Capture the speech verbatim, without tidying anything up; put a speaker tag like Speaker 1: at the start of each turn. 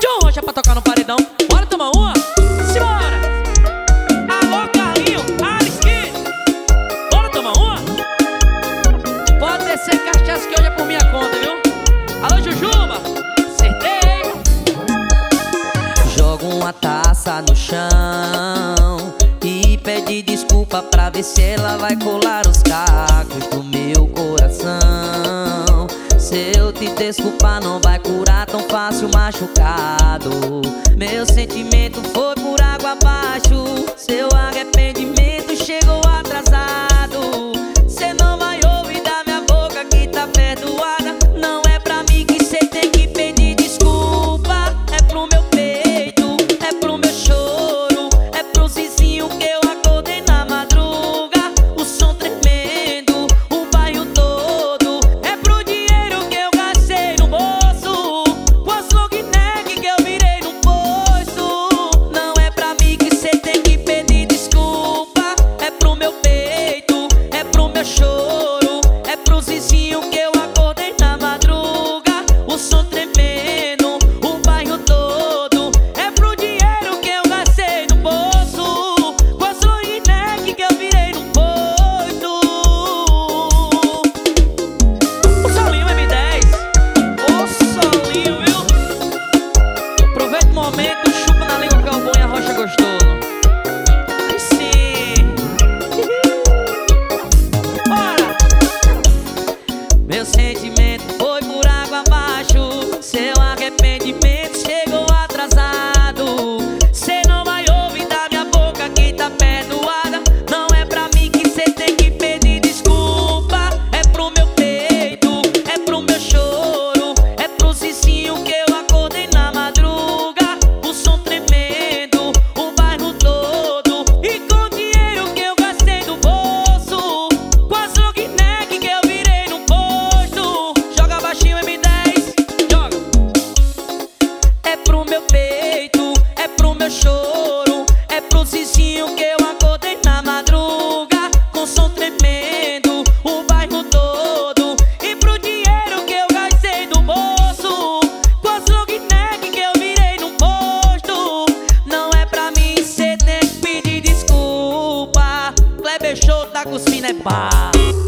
Speaker 1: John Rocha pra tocar no paredão. Bora tomar uma? Simbora! Alô, Carlinho, Alisky. Bora tomar uma? Pode descer cachaça que hoje é por minha conta, viu? Alô, Jujuba, acertei.
Speaker 2: Joga uma taça no chão e pede desculpa pra ver se ela vai colar os cacos do meu coração. Se eu te desculpar não vai curar tão fácil machucado. Meu sentimento foi por água abaixo. Seu arrependimento chegou atrasado. Cê não vai ouvir da minha boca que tá perdoada. Não é pra mim que cê tem que pedir desculpa. É pro meu peito, é pro meu choro, é pro vizinho que eu acordei na madruga. O som tremendo, o bairro todo. É pro dinheiro que eu gastei no bolso, com as long neck que eu virei no posto. Não é pra mim que cê tem que pedir desculpa. É pro meu peito, é pro meu choro, é pro vizinho que eu acordei na madruga. O som tremendo, o bairro todo. É pro dinheiro que eu gastei no bolso, com as long neck que eu virei no posto. O Solinho M dez, ô Solinho, viu? Aproveita o momento, chupa na língua que é o bom e a rocha gostoso. Aí sim. Bora! Meu sentimento foi por água abaixo. Seu arrependimento chegou atrasado. Cê não vai ouvir da minha boca que tá perdoada. Não é pra mim que cê tem que pedir desculpa. É pro meu peito, é pro meu choro, é pro vizinho que eu acordei na madruga. O som tremendo, o bairro todo. E com o dinheiro que eu gastei no bolso, com as long neck que eu virei no posto. Joga baixinho M dez, joga. É pro meu peito, é pro meu choro, é pro vizinho que eu acordei na madruga. Com som tremendo, o bairro todo. E pro dinheiro que eu gastei do bolso, com as long neck que eu virei no posto. Não é pra mim, cê tem que pedir desculpa. Kleber Show tá cuspindo é pá.